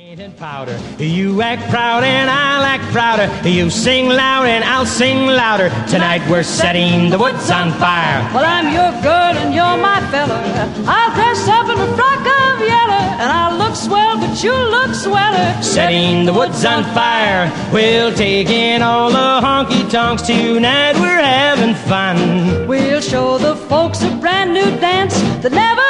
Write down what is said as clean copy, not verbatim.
Powder. You act proud and I'll act prouder. You sing loud and I'll sing louder. Tonight we're setting the woods on fire. Well, I'm your girl and you're my fella. I'll dress up in a frock of yellow, and I'll look swell, but you look sweller. Setting the woods on fire. We'll take in all the honky-tonks. Tonight we're having fun. We'll show the folks a brand new dance that never